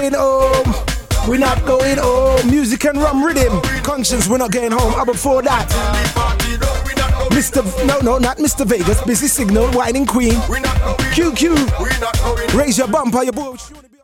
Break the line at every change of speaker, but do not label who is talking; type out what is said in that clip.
going home. We're not going home. Music and rum rhythm. Conscience, we're not going home. How before that? Not Mr. Vegas. Busy Signal, Whining Queen. QQ. Raise your bumper, your boy.